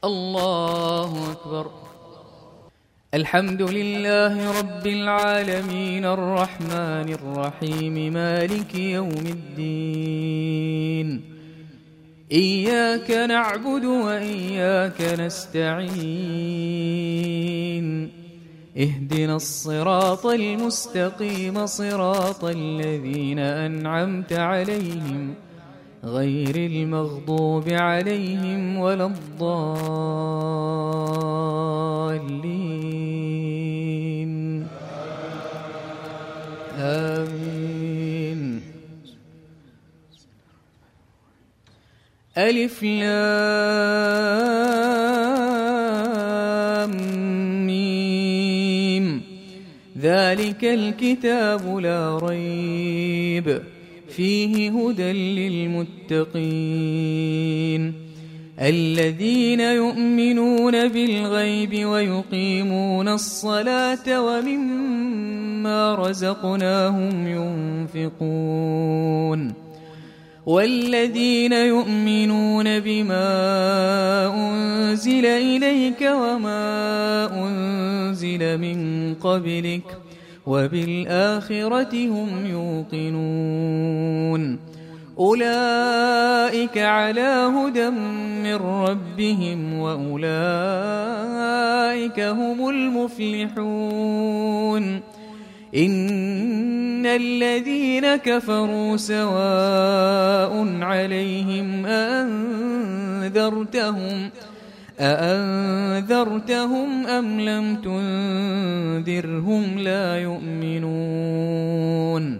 الله أكبر. الحمد لله رب العالمين الرحمن الرحيم مالك يوم الدين. إياك نعبد وإياك نستعين. اهدنا الصراط المستقيم صراط الذين أنعمت عليهم غير المغضوب عليهم ولا الضالين. آمين. ألف لام ميم. ذلك الكتاب لا ريب فيه هدى للمتقين الذين يؤمنون بالغيب ويقيمون الصلاة ومما رزقناهم ينفقون والذين يؤمنون بما أنزل إليك وما أنزل من قبلك وبالآخرة هم يوقنون أولئك على هدى من ربهم وأولئك هم المفلحون. إن الذين كفروا سواء عليهم أأنذرتهم أم لم تنذرهم لا يؤمنون.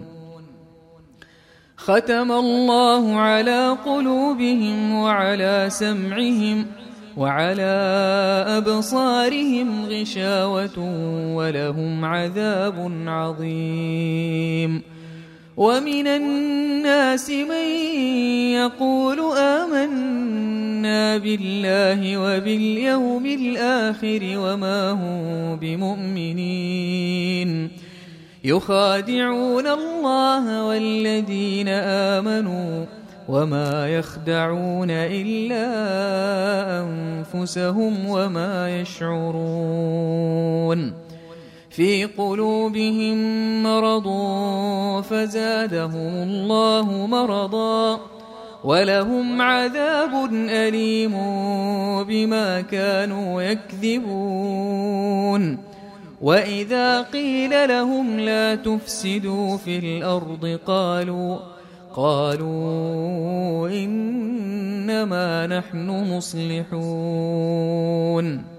ختم الله على قلوبهم وعلى سمعهم وعلى أبصارهم غشاوة ولهم عذاب عظيم. ومن الناس من يقول آمنا بالله وباليوم الآخر وما هم بمؤمنين يخادعون الله والذين آمنوا وما يخدعون إلا أنفسهم وما يشعرون. في قلوبهم مرض فزادهم الله مرضا ولهم عذاب أليم بما كانوا يكذبون. وإذا قيل لهم لا تفسدوا في الأرض قالوا إنما نحن مصلحون.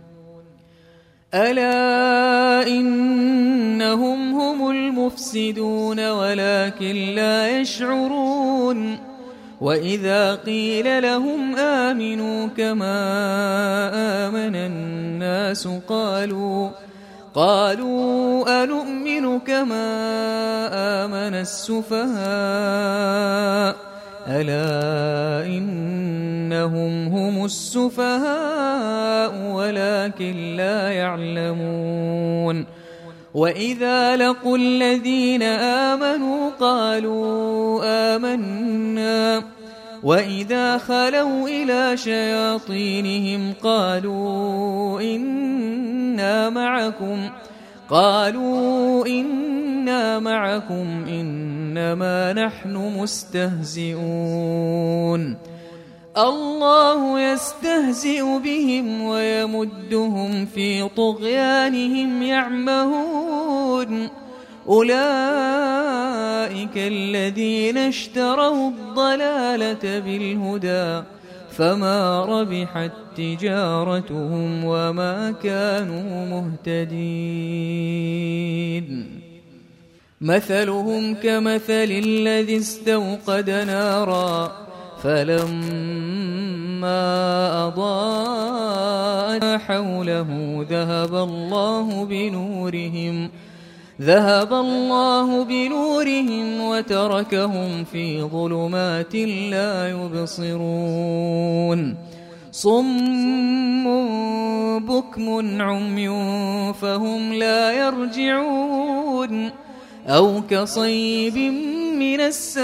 ألا إنهم هم المفسدون ولكن لا يشعرون. وإذا قيل لهم آمنوا كما آمن الناس قالوا أنؤمن كما آمن السفهاء ألا إنهم هم السفهاء ولكن لا يعلمون. وإذا لقوا الذين آمنوا قالوا آمنا وإذا خلوا إلى شياطينهم قالوا إنا معكم إنما نحن مستهزئون. الله يستهزئ بهم ويمدهم في طغيانهم يعمهون. أولئك الذين اشتروا الضلالة بالهدى فما ربحت تجارتهم وما كانوا مهتدين. مثلهم كمثل الذي استوقد نارا فلما أضاءت حوله ذهب الله بنورهم وتركهم في ظلمات لا يبصرون. صم بكم عمي فهم لا يرجعون. أو كصيب من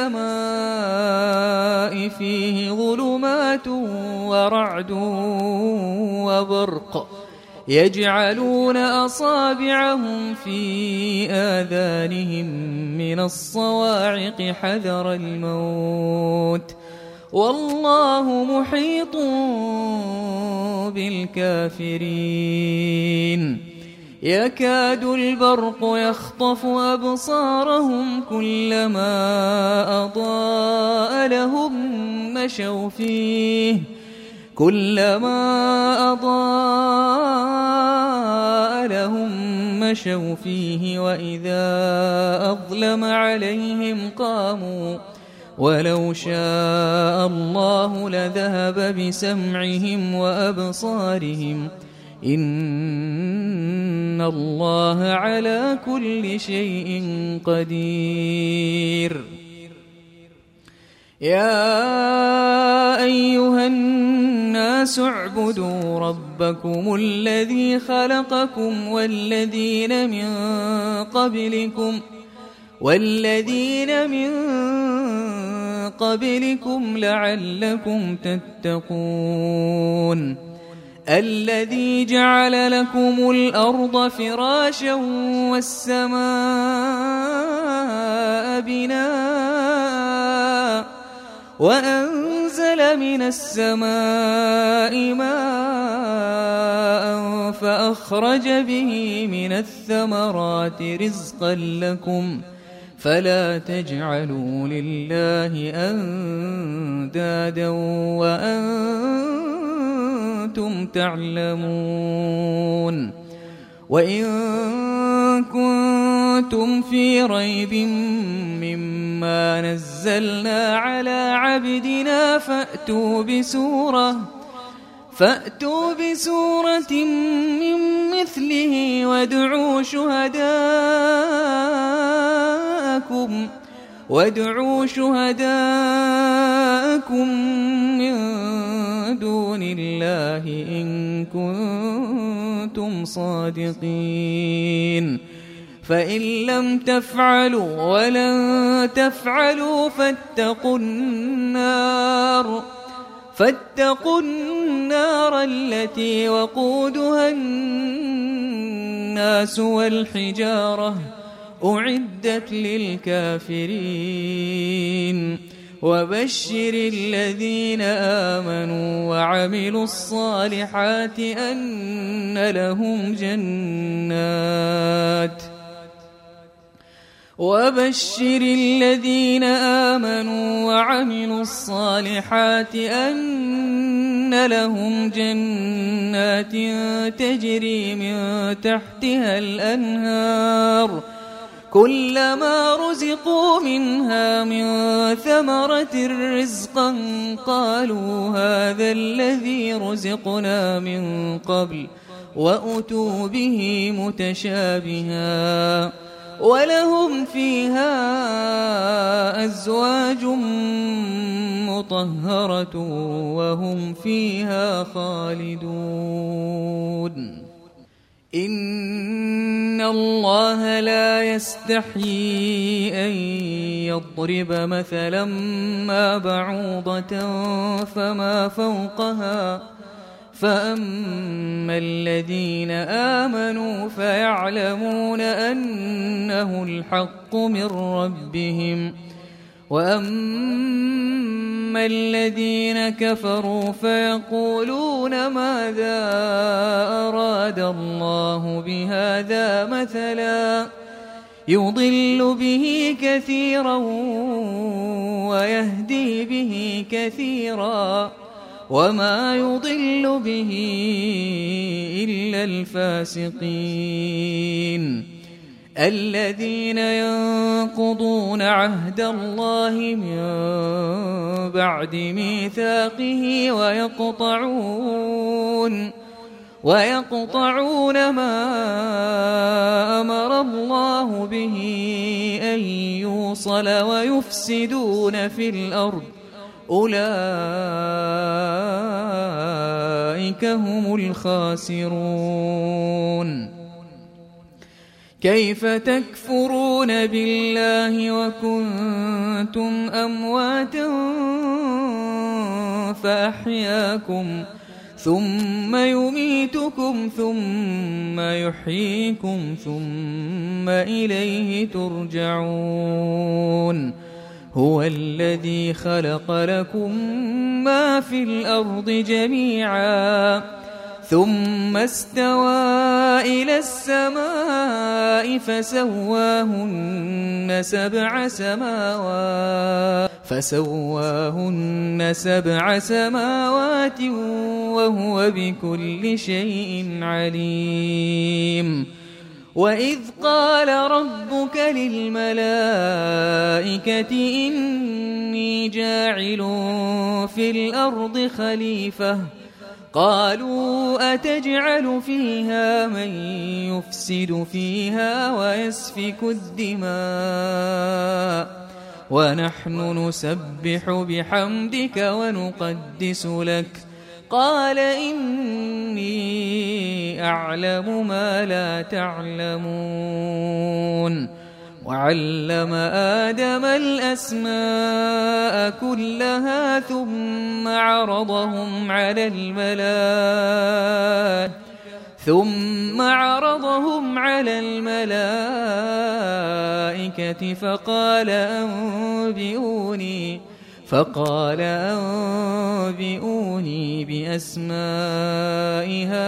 السماء فيه ظلمات ورعد وبرق يجعلون أصابعهم في آذانهم من الصواعق حذر الموت والله محيط بالكافرين يكاد البرق يخطف أبصارهم كلما أضاء لهم مشوا فيه وإذا أظلم عليهم قاموا ولو شاء الله لذهب بسمعهم وأبصارهم إن الله على كل شيء قدير يا أيها الناس اعبدوا ربكم الذي خلقكم والذين من قبلكم لعلكم تتقون الذي جعل لكم الأرض فراشا والسماء بناء وأنزل من السماء ماء فأخرج به من الثمرات رزقا لكم فلا تجعلوا لله أندادا وأنتم تعلمون وإن كنتم في ريب مما نزلنا على عبدنا فأتوا بسورة من مثله وادعوا شهداءكم من دون الله إن كنتم صادقين فإن لم تفعلوا ولن تفعلوا فاتقوا النار التي وقودها الناس والحجارة أعدت للكافرين وبشر الذين آمنوا وعملوا الصالحات أن لهم جنات تجري من تحتها الأنهار كلما رزقوا منها من ثمرة رزقا قالوا هذا الذي رزقنا من قبل وأتوا به متشابها ولهم فيها أزواج مطهرة وهم فيها خالدون إن الله لا يستحيي أن يضرب مثلا ما بعوضة فما فوقها فأما الذين آمنوا فيعلمون أنه الحق من ربهم وأما الذين كفروا فيقولون ماذا أراد الله بهذا مثلا يضل به كثيرا ويهدي به كثيرا وما يضل به إلا الفاسقين الذين ينقضون عهد الله من بعد ميثاقه ويقطعون ما أمر الله به أن يوصل ويفسدون في الأرض أولئك هم الخاسرون كيف تكفرون بالله وكنتم أمواتا فأحياكم ثم يميتكم ثم يحييكم ثم إليه ترجعون هو الذي خلق لكم ما في الأرض جميعا ثم استوى إلى السماء فسواهن سبع سماوات وهو بكل شيء عليم وإذ قال ربك للملائكة إني جاعل في الأرض خليفة قالوا أتجعل فيها من يفسد فيها ويسفك الدماء ونحن نسبح بحمدك ونقدس لك قال إني أعلم ما لا تعلمون وعلم آدم الأسماء كلها ثم عرضهم على الملائكة فقال أنبئوني بأسماء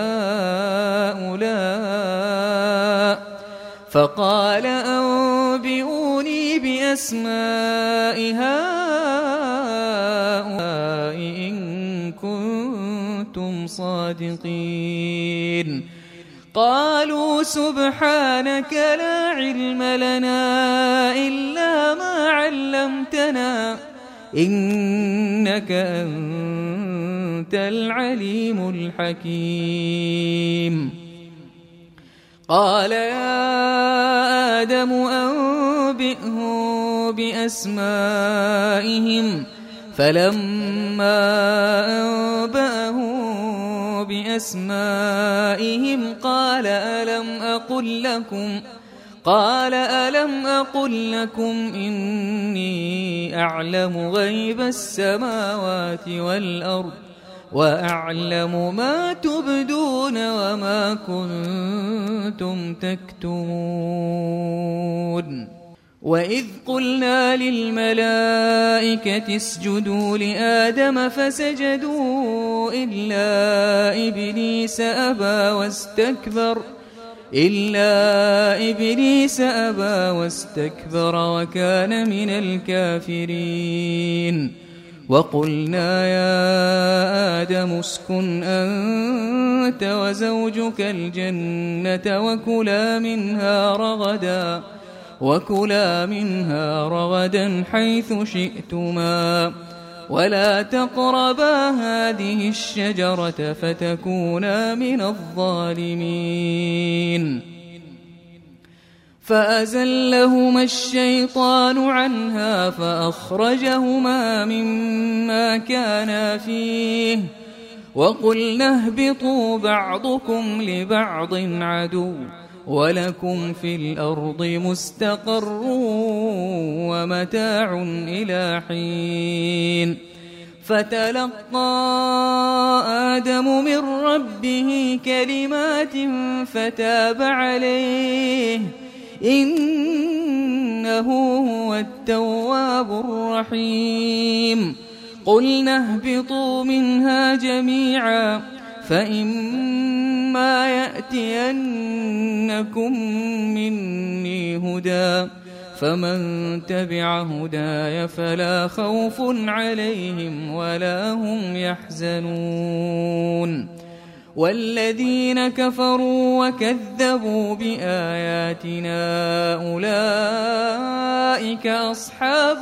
هؤلاء إن كنتم صادقين قالوا سبحانك لا علم لنا إلا ما علمتنا إنك أنت العليم الحكيم قال يا آدم أنبئهم بأسمائهم فلما أنبأهم بأسمائهم قال ألم أقل لكم إني أعلم غيب السماوات والأرض وأعلم ما تبدون وما كنتم تكتمون وإذ قلنا للملائكة اسجدوا لآدم فسجدوا إلا إبليس أبى واستكبر وكان من الكافرين وقلنا يا آدم اسكن أنت وزوجك الجنة وكلا منها رغدا حيث شئتما ولا تقربا هذه الشجرة فتكونا من الظالمين فأزلهما الشيطان عنها فأخرجهما مما كانا فيه وقلنا اهبطوا بعضكم لبعض عدو ولكم في الأرض مستقر ومتاع إلى حين فتلقى آدم من ربه كلمات فتاب عليه إنه هو التواب الرحيم قلنا اهبطوا منها جميعا فإما يأتينكم مني هدى فمن تبع هداي فلا خوف عليهم ولا هم يحزنون والذين كفروا وكذبوا بآياتنا أولئك أصحاب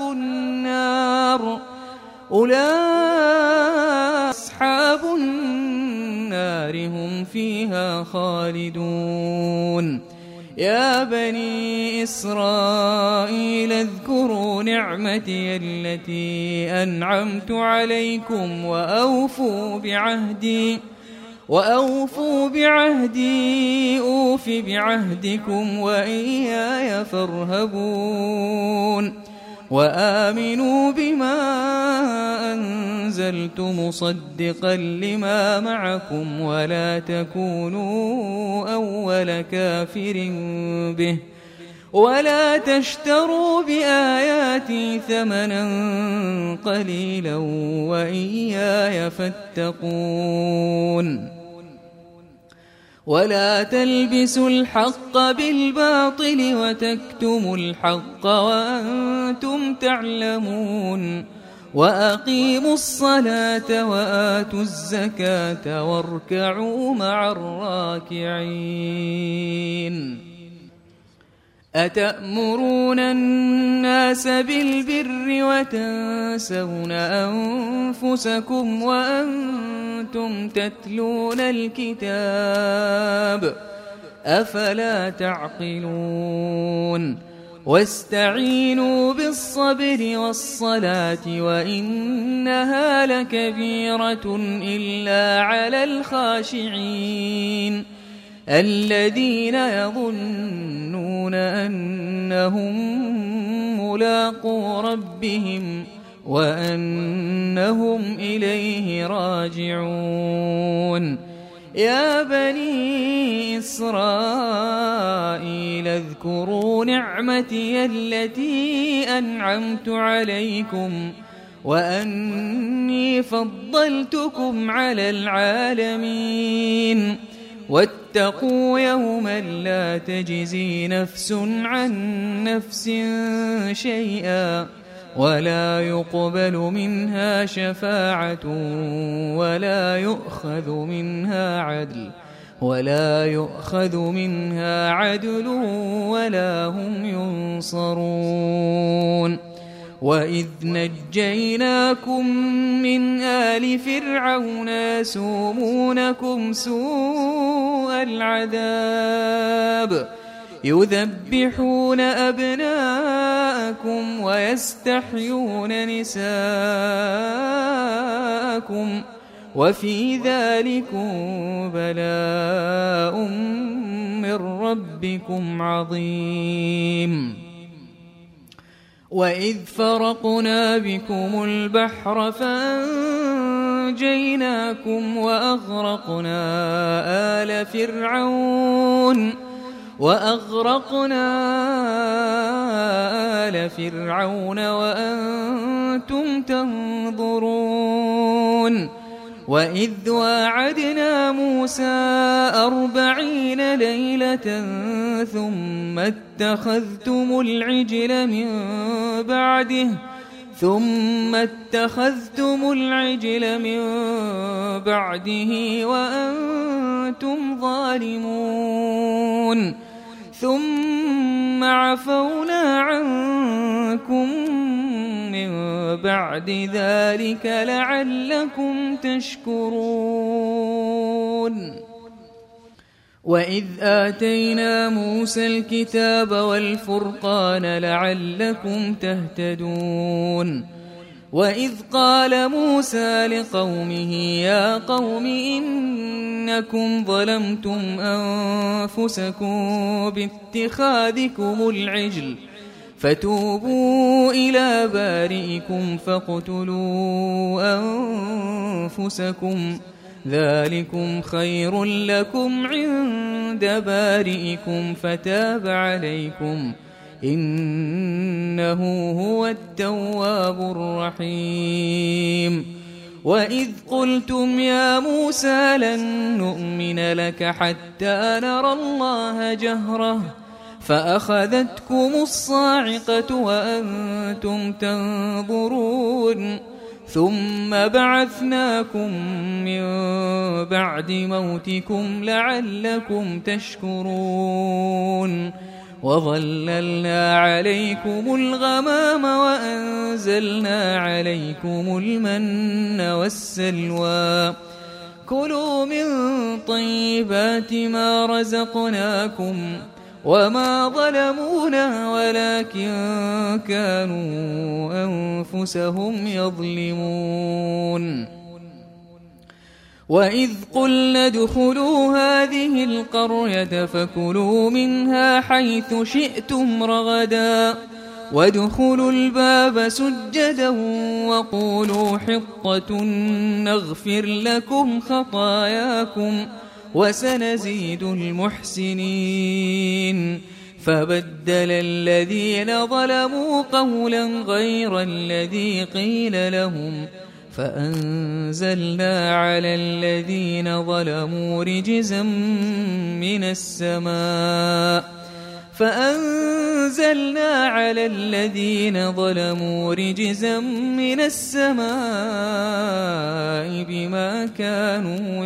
النار هم فيها خالدون يا بني إسرائيل اذكروا نعمتي التي أنعمت عليكم وأوفوا بعهدي أوف بعهدكم وإياي فارهبون وآمنوا بما أنزلت مصدقا لما معكم ولا تكونوا أول كافر به ولا تشتروا بآياتي ثمنا قليلا وإياي فاتقون ولا تلبسوا الحق بالباطل وتكتموا الحق وأنتم تعلمون وأقيموا الصلاة وآتوا الزكاة واركعوا مع الراكعين أتأمرون الناس بالبر وتنسون أنفسكم وأنتم تتلون الكتاب أفلا تعقلون واستعينوا بالصبر والصلاة وإنها لكبيرة إلا على الخاشعين الذين يظنون أنهم ملاقو ربهم وأنهم إليه راجعون يا بني إسرائيل اذكروا نعمتي التي أنعمت عليكم وأني فضلتكم على العالمين واتقوا يوما لا تجزي نفس عن نفس شيئا ولا يقبل منها شفاعة ولا يؤخذ منها عدل ولا هم ينصرون وإذ نجيناكم من آل فرعون يسومونكم سوء العذاب يذبحون أبناءكم ويستحيون نساءكم وفي ذلكم بلاء من ربكم عظيم وإذ فرقنا بكم البحر فأنجيناكم وأغرقنا آل فرعون وأنتم تنظرون وإذ واعدنا موسى 40 ليلة ثم اتخذتم العجل من بعده وأنتم ظالمون ثم عفونا عنكم من بعد ذلك لعلكم تشكرون وإذ آتينا موسى الكتاب والفرقان لعلكم تهتدون وإذ قال موسى لقومه يا قوم إنكم ظلمتم أنفسكم باتخاذكم العجل فتوبوا إلى بارئكم فاقتلوا أنفسكم ذلكم خير لكم عند بارئكم فتاب عليكم إنه هو التواب الرحيم وإذ قلتم يا موسى لن نؤمن لك حتى نرى الله جهرة فأخذتكم الصاعقة وأنتم تنظرون ثم بعثناكم من بعد موتكم لعلكم تشكرون وظللنا عليكم الغمام وأنزلنا عليكم المن والسلوى كلوا من طيبات ما رزقناكم وما ظلمونا ولكن كانوا أنفسهم يظلمون وإذ قلنا ادخلوا هذه القرية فكلوا منها حيث شئتم رغدا وادخلوا الباب سجدا وقولوا حطة نغفر لكم خطاياكم وسنزيد المحسنين فبدل الذين ظلموا قولا غير الذي قيل لهم فأنزلنا على الذين ظلموا رجزا من السماء بما كانوا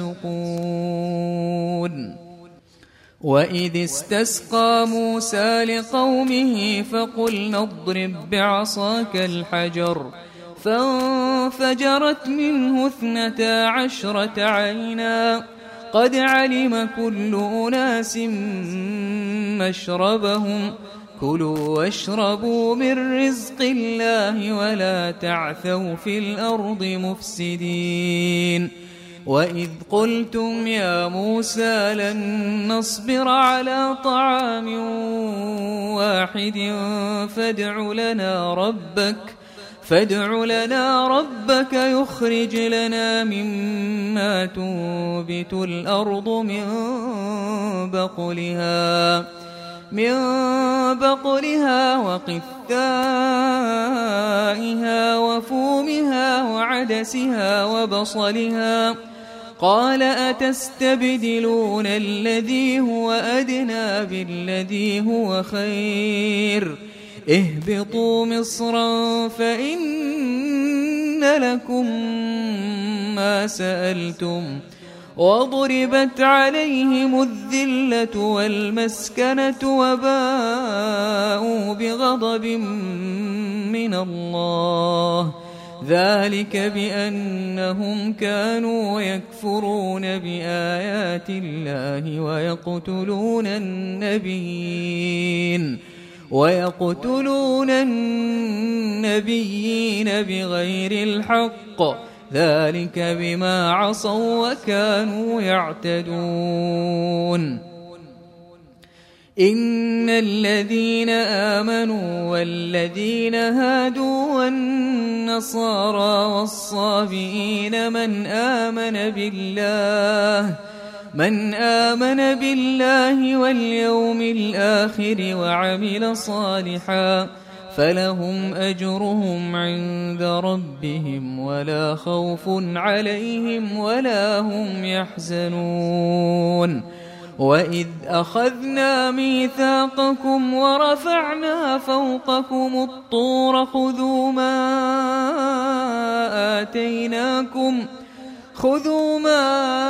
يفسقون وإذ استسقى موسى لقومه فقلنا اضرب بعصاك الحجر فانفجرت منه 12 عينا قد علم كل أناس مشربهم كلوا واشربوا من رزق الله ولا تعثوا في الأرض مفسدين وإذ قلتم يا موسى لن نصبر على طعام واحد فادع لنا ربك يخرج لنا مما تنبت الأرض من بقلها وقثائها وفومها وعدسها وبصلها قال أتستبدلون الذي هو أدنى بالذي هو خير اهبطوا مصرا فإن لكم ما سألتم وضربت عليهم الذلة والمسكنة وباءوا بغضب من الله ذلك بأنهم كانوا يكفرون بآيات الله ويقتلون النبيين بغير الحق ذلك بما عصوا وكانوا يعتدون إن الذين آمنوا والذين هادوا والنصارى والصابئين من آمن بالله واليوم الآخر وعمل صالحا فلهم أجرهم عند ربهم ولا خوف عليهم ولا هم يحزنون وإذ أخذنا ميثاقكم ورفعنا فوقكم الطور خذوا ما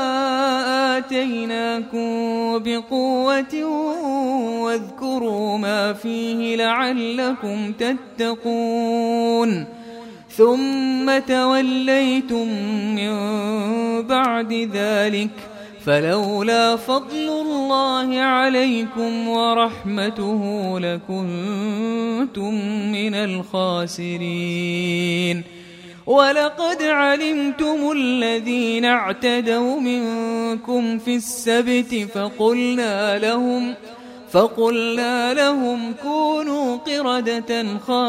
آتيناكم بقوة واذكروا ما فيه لعلكم تتقون ثم توليتم من بعد ذلك فلولا فضل الله عليكم ورحمته لكنتم من الخاسرين ولقد علمتم الذين اعتدوا منكم في السبت فقلنا لهم كونوا قردة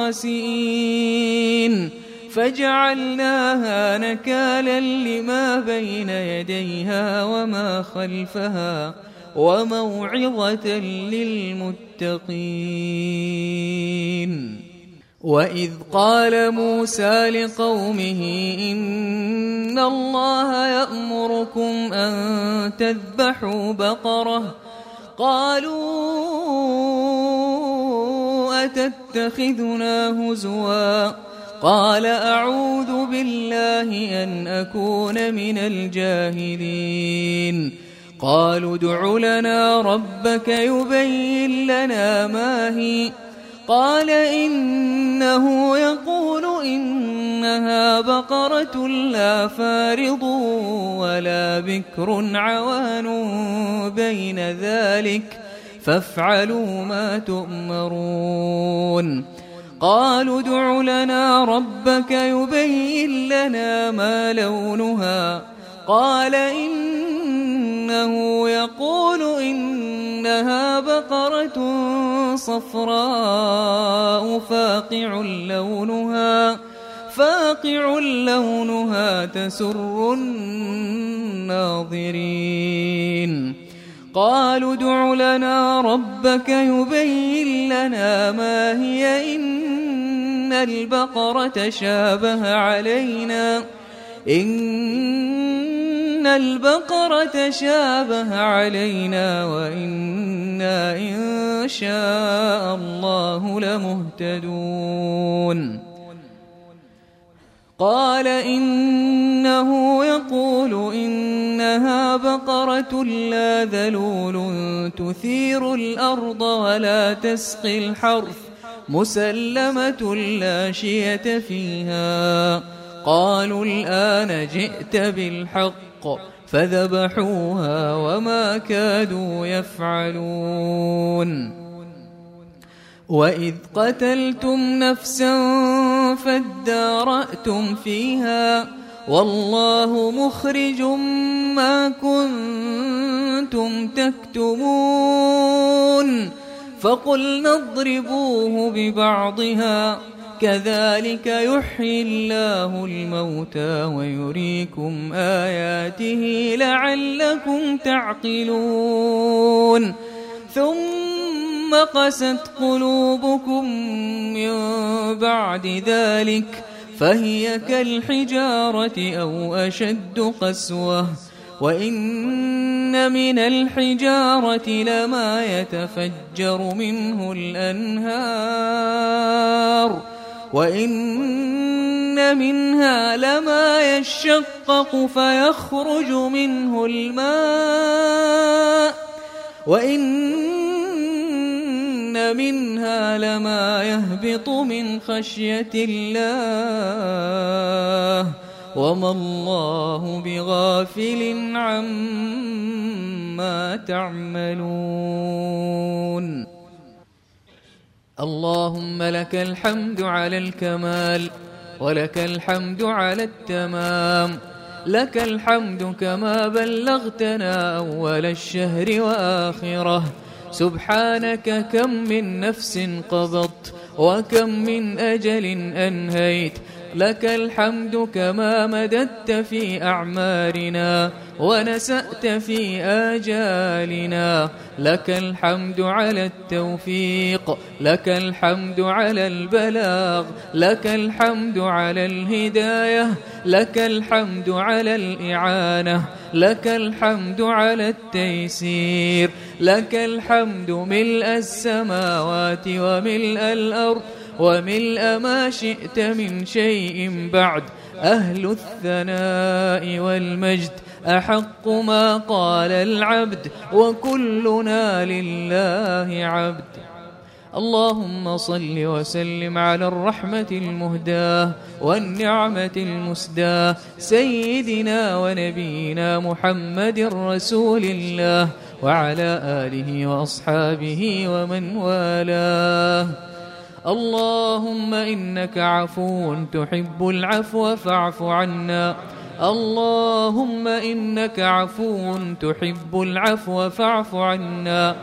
خاسئين فجعلناها نكالا لما بين يديها وما خلفها وموعظة للمتقين وإذ قال موسى لقومه إن الله يأمركم أن تذبحوا بقرة قالوا أتتخذنا هزوا قال أعوذ بالله أن أكون من الجاهلين قالوا ادع لنا ربك يبين لنا ما هي قال إنه يقول إنها بقرة لا فارض ولا بكر عوان بين ذلك فافعلوا ما تؤمرون قالوا ادع لنا ربك يبين لنا ما لونها قال إنه يقول إنها بقرة صفراء فاقع لونها تسر الناظرين قالوا ادع لنا ربك يبين لنا ما هي إن البقرة شابه علينا وإنا إن شاء الله لمهتدون قال إنه يقول إنها بقرة لا ذلول تثير الأرض ولا تسقي الحرث مسلمة لا شية فيها قالوا الآن جئت بالحق فذبحوها وما كادوا يفعلون وإذ قتلتم نفسا فادارأتم فيها والله مخرج ما كنتم تكتمون فقلنا اضربوه ببعضها كذلك يحيي الله الموتى ويريكم آياته لعلكم تعقلون ثم قست قلوبكم من بعد ذلك فهي كالحجارة أو أشد قسوة وإن من الحجارة لما يتفجر منه الأنهار وإن منها لما يشقق فيخرج منه الماء وإن منها لما يهبط من خشية الله وما الله بغافل عما تعملون اللهم لك الحمد على الكمال ولك الحمد على التمام لك الحمد كما بلغتنا أول الشهر وآخره سبحانك كم من نفس قبضت وكم من أجل أنهيت لك الحمد كما مددت في أعمارنا ونسأت في آجالنا لك الحمد على التوفيق لك الحمد على البلاغ لك الحمد على الهداية لك الحمد على الإعانة لك الحمد على التيسير لك الحمد ملء السماوات وملء الأرض وملء ما شئت من شيء بعد أهل الثناء والمجد أحق ما قال العبد وكلنا لله عبد اللهم صل وسلم على الرحمة المهداة والنعمة المسداة سيدنا ونبينا محمد رسول الله وعلى آله وأصحابه ومن والاه اللهم إنك عفو تحب العفو فاعف عنا اللهم إنك عفو تحب العفو فاعف عنا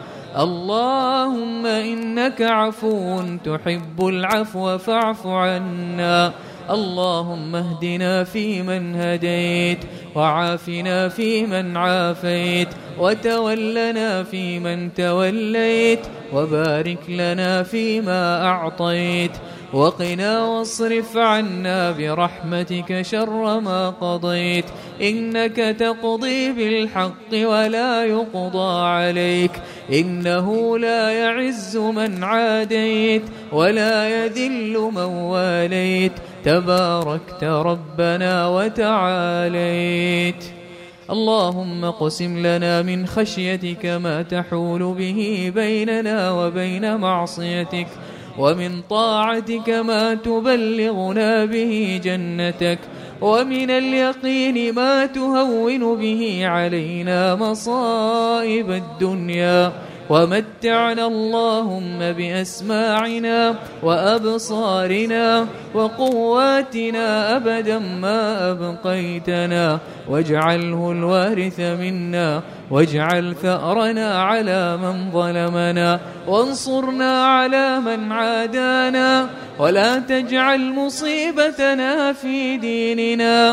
اللهم إنك عفو تحب العفو فاعف عنا اللهم اهدنا فيمن هديت وعافنا فيمن عافيت وتولنا فيمن توليت وبارك لنا فيما أعطيت وقنا واصرف عنا برحمتك شر ما قضيت إنك تقضي بالحق ولا يقضى عليك إنه لا يعز من عاديت ولا يذل من واليت تباركت ربنا وتعاليت اللهم اقسم لنا من خشيتك ما تحول به بيننا وبين معصيتك ومن طاعتك ما تبلغنا به جنتك ومن اليقين ما تهون به علينا مصائب الدنيا ومتعنا اللهم بأسماعنا وأبصارنا وقواتنا أبدا ما أبقيتنا، واجعله الوارث منا، واجعل ثأرنا على من ظلمنا، وانصرنا على من عادانا، ولا تجعل مصيبتنا في ديننا،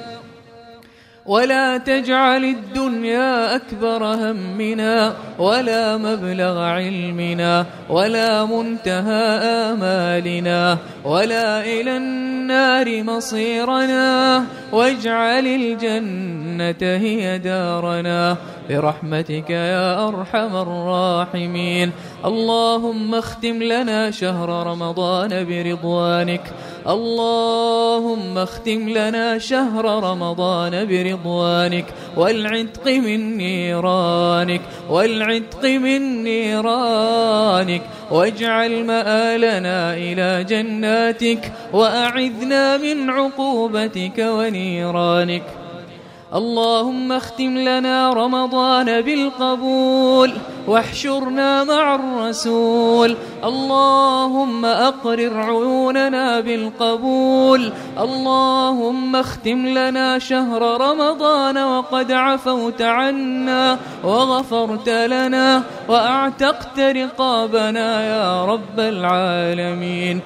ولا تجعل الدنيا أكبر همنا، ولا مبلغ علمنا، ولا منتهى آمالنا، ولا إلى النار مصيرنا، واجعل الجنة هي دارنا برحمتك يا أرحم الراحمين. اللهم اختم لنا شهر رمضان برضوانك، اللهم اختم لنا شهر رمضان برضوانك والعتق من نيرانك، والعتق من نيرانك، واجعل مآلنا إلى جناتك، وأعذنا من عقوبتك ونيرانك. اللهم اختم لنا رمضان بالقبول، واحشرنا مع الرسول. اللهم أقرر عيوننا بالقبول. اللهم اختم لنا شهر رمضان وقد عفوت عنا وغفرت لنا وأعتقت رقابنا يا رب العالمين.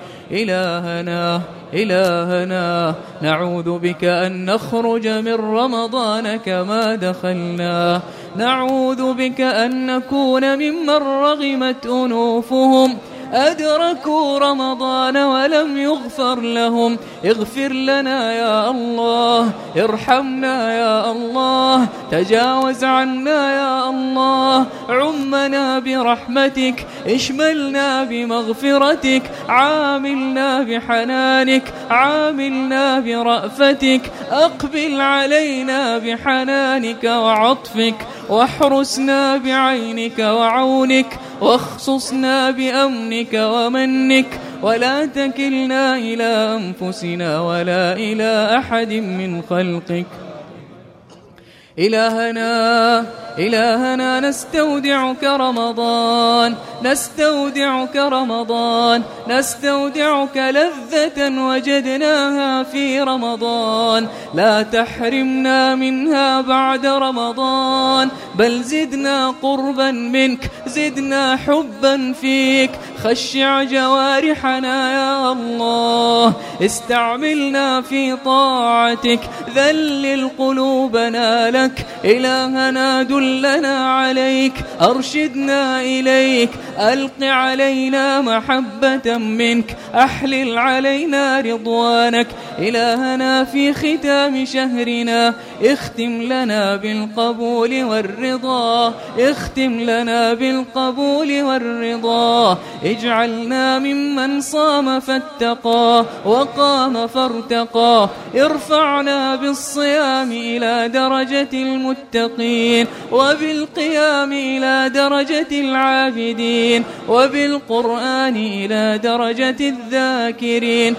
إلهنا نعوذ بك أن نخرج من رمضان كما دخلنا، نعوذ بك أن نكون ممن رغمت أنوفهم أدركوا رمضان ولم يغفر لهم. اغفر لنا يا الله، ارحمنا يا الله، تجاوز عنا يا الله، عمنا برحمتك، اشملنا بمغفرتك، عاملنا بحنانك، عاملنا برأفتك، أقبل علينا بحنانك وعطفك، واحرسنا بعينك وعونك، واخصصنا بأمنك ومنك، ولا تكلنا إلى أنفسنا ولا إلى أحد من خلقك. إلهنا نستودعك رمضان، نستودعك رمضان، نستودعك لذة وجدناها في رمضان، لا تحرمنا منها بعد رمضان، بل زدنا قربا منك، زدنا حبا فيك، خشع جوارحنا يا الله، استعملنا في طاعتك، ذلل قلوبنا لك. إلهنا دلنا عليك، أرشدنا إليك، ألق علينا محبة منك، أحلل علينا رضوانك. إلهنا في ختام شهرنا اختم لنا بالقبول والرضا، اختم لنا بالقبول والرضا، اجعلنا ممن صام فاتقى وقام فارتقى، ارفعنا بالصيام إلى درجة المتقين، وبالقيام إلى درجة العابدين، وبالقرآن إلى درجة الذاكرين.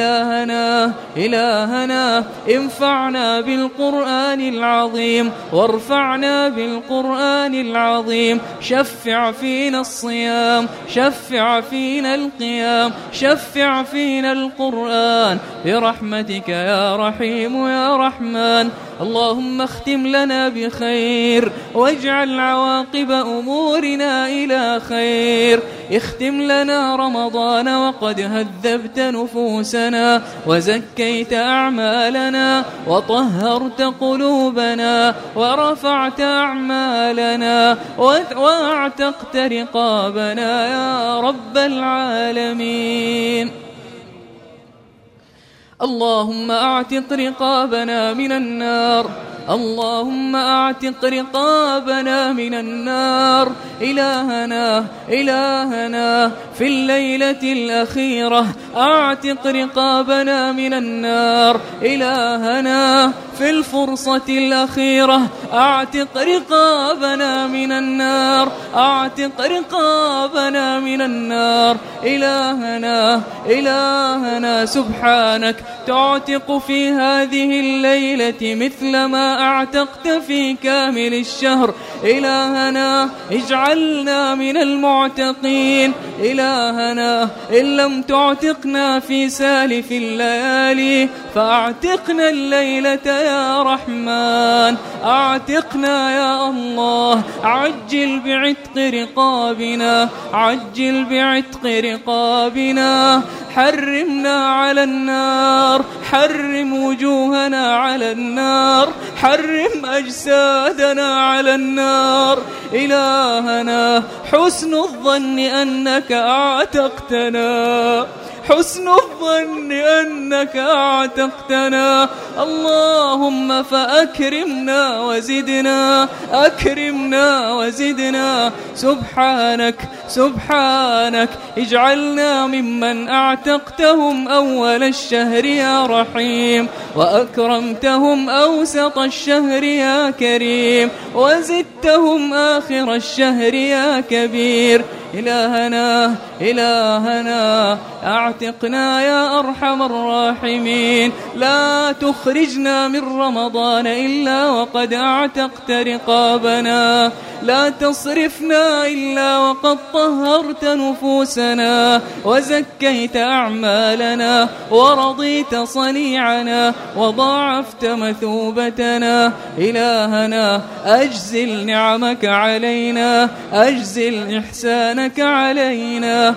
إلهنا انفعنا بالقرآن العظيم، وارفعنا بالقرآن العظيم، شفع فينا الصيام، شفع فينا القيام، شفع فينا القرآن برحمتك يا رحيم يا رحمن. اللهم اختم لنا بخير، واجعل عواقب أمورنا إلى خير. اختم لنا رمضان وقد هذبت نفوسنا، وزكيت أعمالنا، وطهرت قلوبنا، ورفعت أعمالنا، واعتقت رقابنا يا رب العالمين. اللهم اعتق رقابنا من النار، اللهم اعتق رقابنا من النار. إلهنا في الليلة الأخيرة اعتق رقابنا من النار. إلهنا في الفرصة الأخيرة اعتق رقابنا من النار، اعتق رقابنا من النار. إلهنا سبحانك تعتق في هذه الليلة مثل ما ما أعتقت في كامل الشهر. إلهنا اجعلنا من المعتقين. إلهنا إن لم تعتقنا في سالف الليالي فأعتقنا الليلة يا رحمن، أعتقنا يا الله. عجل بعتق رقابنا، عجل بعتق رقابنا. حرمنا على النار، حرم وجوهنا على النار، حرم أجسادنا على النار. إلهنا حسن الظن أنك أعتقتنا، حسن الظن أنك أعتقتنا. اللهم فأكرمنا وزدنا، أكرمنا وزدنا. سبحانك سبحانك اجعلنا ممن أعتقتهم أول الشهر يا رحيم، وأكرمتهم أوسط الشهر يا كريم، وزدتهم آخر الشهر يا كبير. إلهنا إلهنا أعتقنا يا أرحم الراحمين. لا تخرجنا من رمضان إلا وقد أعتقت رقابنا، لا تصرفنا إلا وقد طهرت نفوسنا وزكيت أعمالنا ورضيت صنيعنا وضاعفت مثوبتنا. إلهنا أجزل نعمك علينا، أجزل إحسانك علينا.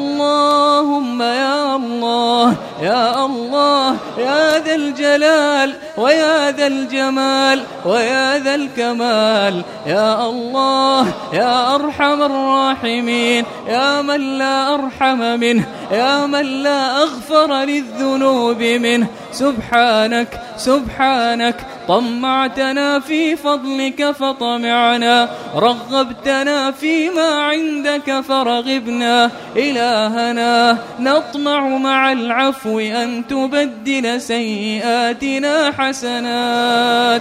اللهم يا الله يا الله يا ذا الجلال ويا ذا الجمال ويا ذا الكمال، يا الله يا أرحم الراحمين، يا من لا أرحم منه، يا من لا أغفر للذنوب منه. سبحانك سبحانك طمعتنا في فضلك فطمعنا، رغبتنا فيما عندك فرغبنا. إلهنا نطمع مع العفو أن تبدل سيئاتنا حسنات.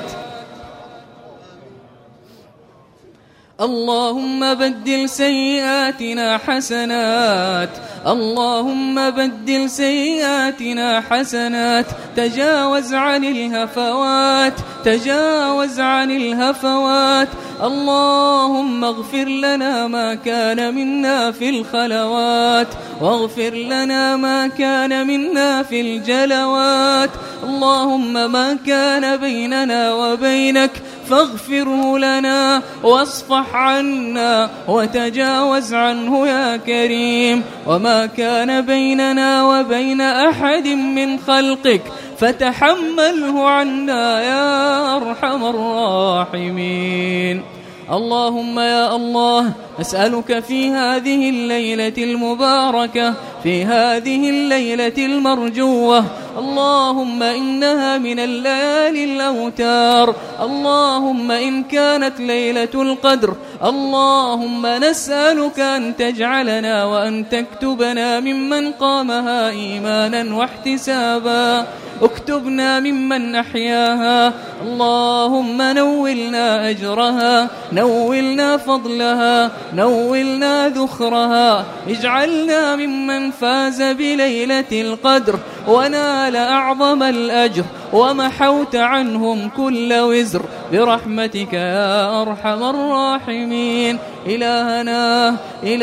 اللهم بدل سيئاتنا حسنات، اللهم بدل سيئاتنا حسنات. تجاوز عن الهفوات، تجاوز عن الهفوات. اللهم اغفر لنا ما كان منا في الخلوات، واغفر لنا ما كان منا في الجلوات. اللهم ما كان بيننا وبينك فاغفره لنا واصفح عنا وتجاوز عنه يا كريم. وما كان بيننا وبين أحد من خلقك فتحمله عنا يا أرحم الراحمين. اللهم يا الله أسألك في هذه الليلة المباركة، في هذه الليلة المرجوة، اللهم إنها من الليالي الأوتار، اللهم إن كانت ليلة القدر، اللهم نسألك أن تجعلنا وأن تكتبنا ممن قامها إيمانا واحتسابا، اكتبنا ممن أحياها. اللهم نولنا أجرها، نولنا فضلها، نولنا ذخرها. اجعلنا ممن فاز بليلة القدر ونال أعظم الأجر ومحوت عنهم كل وزر برحمتك يا أرحم الراحمين. إلهنا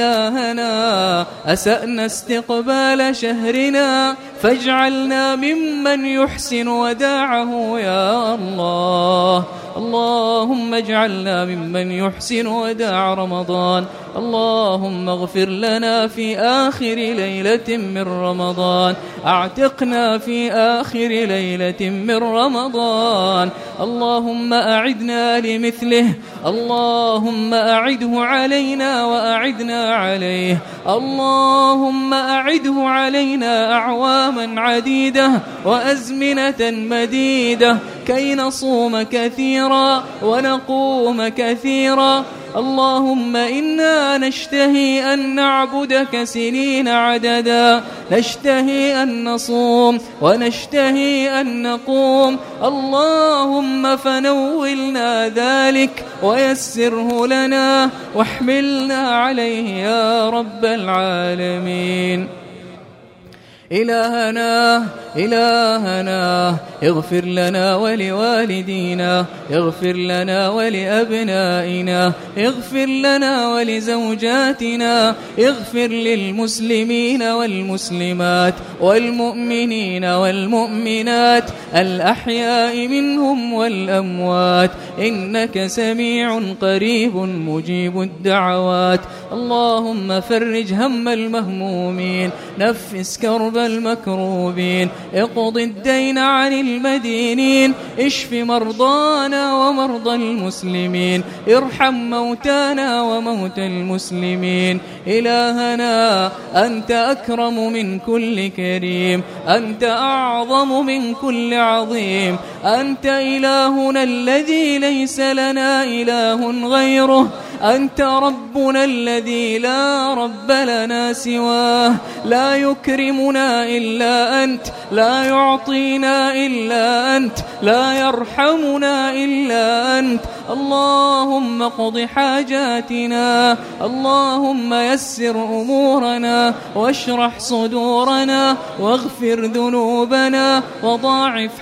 إلهنا أسأنا استقبال شهرنا فاجعلنا ممن يحسن وداعه يا الله. اللهم اجعلنا ممن يحسن وداع رمضان. اللهم اغفر لنا في آخر ليلة من رمضان، اعتقنا في آخر ليلة من رمضان. اللهم أعدنا لمثله، اللهم أعده علينا وأعدنا عليه. اللهم أعده علينا أعواما عديدة وأزمنة مديدة كي نصوم كثيرا ونقوم كثيرا. اللهم إنا نشتهي أن نعبدك سنين عددا، نشتهي أن نصوم ونشتهي أن نقوم. اللهم فنولنا ذلك ويسره لنا واحملنا عليه يا رب العالمين. إلهنا اغفر لنا ولوالدينا، اغفر لنا ولأبنائنا، اغفر لنا ولزوجاتنا، اغفر للمسلمين والمسلمات والمؤمنين والمؤمنات الأحياء منهم والأموات، إنك سميع قريب مجيب الدعوات. اللهم فرج هم المهمومين، نفس كرب المكروبين، اقض الدين عن المدينين، اشف مرضانا ومرضى المسلمين، ارحم موتانا وموتى المسلمين. إلهنا أنت أكرم من كل كريم، أنت أعظم من كل عظيم، أنت إلهنا الذي ليس لنا إله غيره، أنت ربنا الذي لا رب لنا سواه، لا يكرمنا إلا أنت، لا يعطينا إلا أنت، لا يرحمنا إلا أنت. اللهم اقض حاجاتنا، اللهم يسر أمورنا واشرح صدورنا واغفر ذنوبنا وضاعف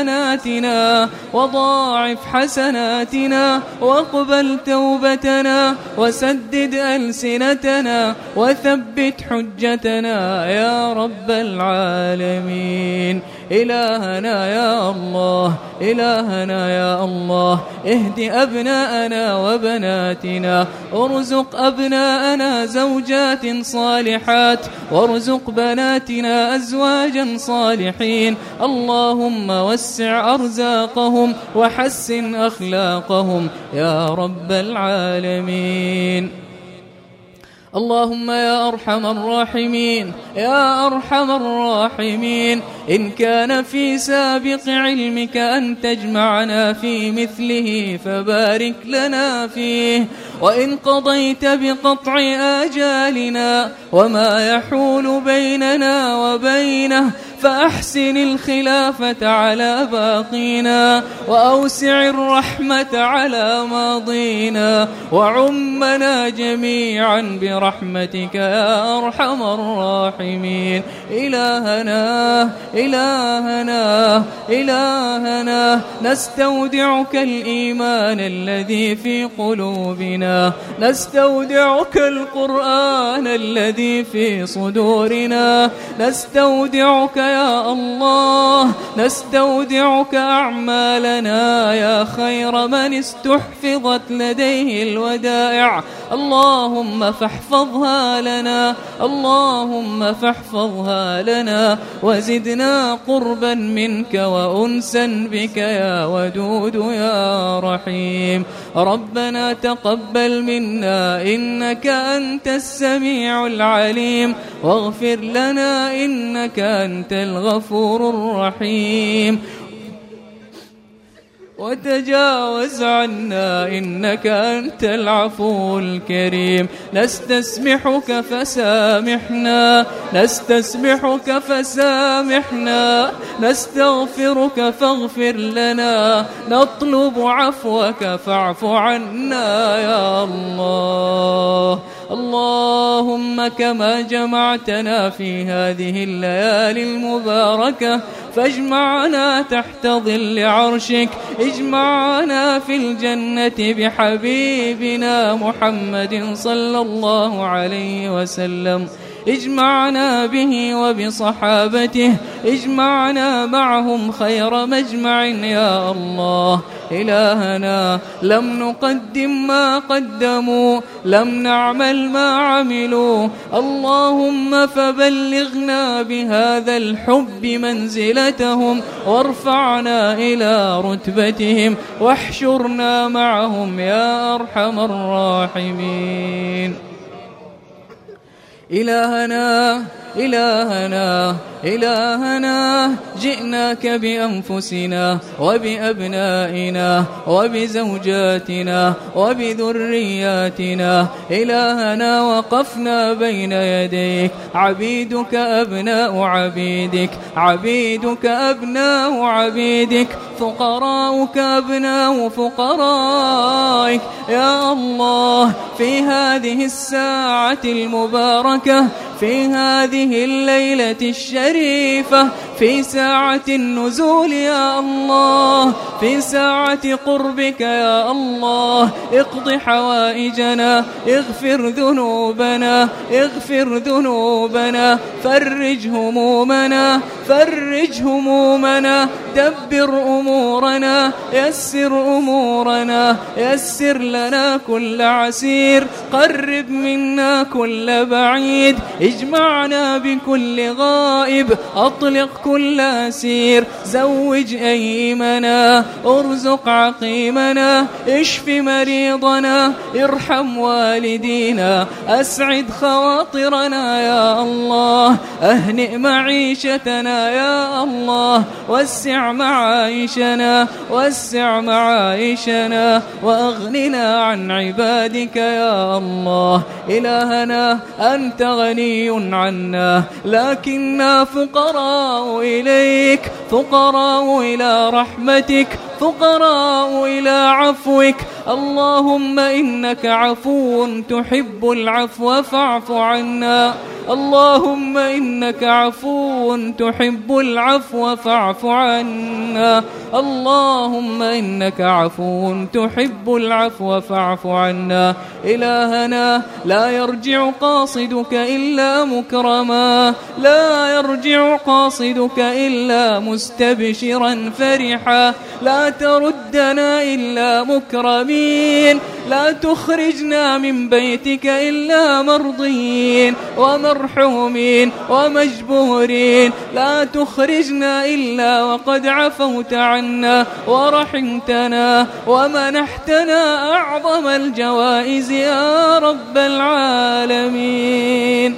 حسناتنا واقبل توبتنا وسدد ألسنتنا وثبت حجتنا يا رب العالمين. إلهنا يا الله، إلهنا يا الله، اهد أبناءنا وبناتنا، ارزق أبناءنا زوجات صالحات، وارزق بناتنا أزواجا صالحين. اللهم وسع أرزاقهم وحسن أخلاقهم يا رب العالمين. اللهم يا أرحم الراحمين، يا أرحم الراحمين، إن كان في سابق علمك أن تجمعنا في مثله فبارك لنا فيه، وإن قضيت بقطع آجالنا وما يحول بيننا وبينه فأحسن الخلافة على باقينا، وأوسع الرحمة على ماضينا، وعمنا جميعا برحمتك يا أرحم الراحمين. إلهنا نستودعك الإيمان الذي في قلوبنا، نستودعك القرآن الذي في صدورنا، نستودعك يا الله، نستودعك أعمالنا يا خير من استحفظت لديه الودائع. اللهم فاحفظها لنا، اللهم فاحفظها لنا، وزدنا قربا منك وأنسا بك يا ودود يا رحيم. ربنا تقبل منا إنك أنت السميع العليم، واغفر لنا إنك أنت الغفور الرحيم، وتجاوز عنا إنك أنت العفو الكريم. نستسمحك فسامحنا، نستسمحك فسامحنا، نستغفرك فاغفر لنا، نطلب عفوك فاعف عنا يا الله. اللهم كما جمعتنا في هذه الليالي المباركة فاجمعنا تحت ظل عرشك، اجمعنا في الجنة بحبيبنا محمد صلى الله عليه وسلم، اجمعنا به وبصحابته، اجمعنا معهم خير مجمع يا الله. إلهنا لم نقدم ما قدموا، لم نعمل ما عملوا، اللهم فبلغنا بهذا الحب منزلتهم، وارفعنا إلى رتبتهم، واحشرنا معهم يا أرحم الراحمين. إلهنا جئناك بأنفسنا وبأبنائنا وبزوجاتنا وبذرياتنا. إلهنا وقفنا بين يديك، عبيدك أبناء عبيدك، عبيدك أبناء عبيدك، فقراؤك أبناء فقرائك يا الله. في هذه الساعة المباركة، في هذه الليلة الشريفة، في ساعة النزول يا الله، في ساعة قربك يا الله. اقض حوائجنا، اغفر ذنوبنا، اغفر ذنوبنا، فرج همومنا، فرج همومنا، دبر أمورنا، يسر أمورنا، يسر لنا كل عسير، قرب منا كل بعيد، اجمعنا بكل غائب، أطلق كل أسير، زوج أيمنا، ارزق عقيمنا، اشف مريضنا، ارحم والدينا، أسعد خواطرنا يا الله، أهنئ معيشتنا يا الله، وسع معايشنا، وسع معايشنا، وأغننا عن عبادك يا الله. إلهنا أنت غني عنا، لكننا فقراء إليك، فقراء إلى رحمتك، فقراء إلى عفوك. اللهم إنك عفو تحب العفو فاعف عنا، اللهم إنك عفو تحب العفو فاعف عنا، اللهم إنك عفو تحب العفو فاعف عنا. إلهنا لا يرجع قاصدك إلا مكرما، لا يرجع قاصدك إلا مستبشرا فرحا، لا تردنا إلا مكرمين، لا تخرجنا من بيتك إلا مرضيين ومرحومين ومجبورين، لا تخرجنا إلا وقد عفوت عنا ورحمتنا ومنحتنا أعظم الجوائز يا رب العالمين.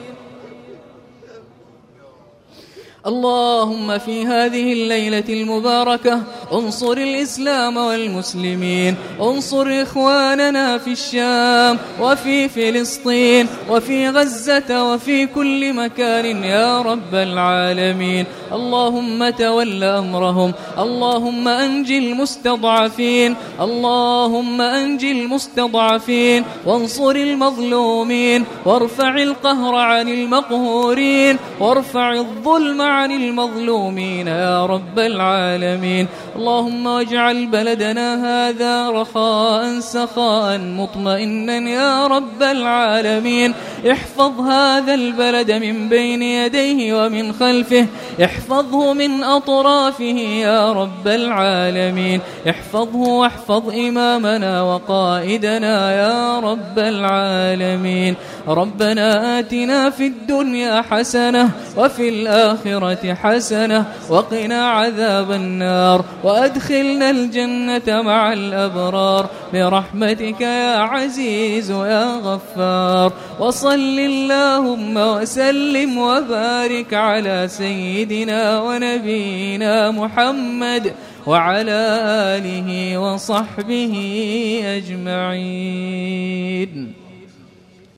اللهم في هذه الليلة المباركة انصر الإسلام والمسلمين، انصر إخواننا في الشام وفي فلسطين وفي غزة وفي كل مكان يا رب العالمين. اللهم تول أمرهم، اللهم أنجي المستضعفين، اللهم أنجي المستضعفين، وانصر المظلومين، وارفع القهر عن المقهورين، وارفع الظلم عن المظلومين يا رب العالمين. اللهم واجعل بلدنا هذا رخاء سخاء مطمئنا يا رب العالمين. احفظ هذا البلد من بين يديه ومن خلفه، احفظه من أطرافه يا رب العالمين، احفظه واحفظ إمامنا وقائدنا يا رب العالمين. ربنا آتنا في الدنيا حسنة وفي الآخرة حسنة وقنا عذاب النار، وأدخلنا الجنة مع الأبرار برحمتك يا عزيز يا غفار. وصل اللهم وسلم وبارك على سيدنا ونبينا محمد وعلى آله وصحبه أجمعين.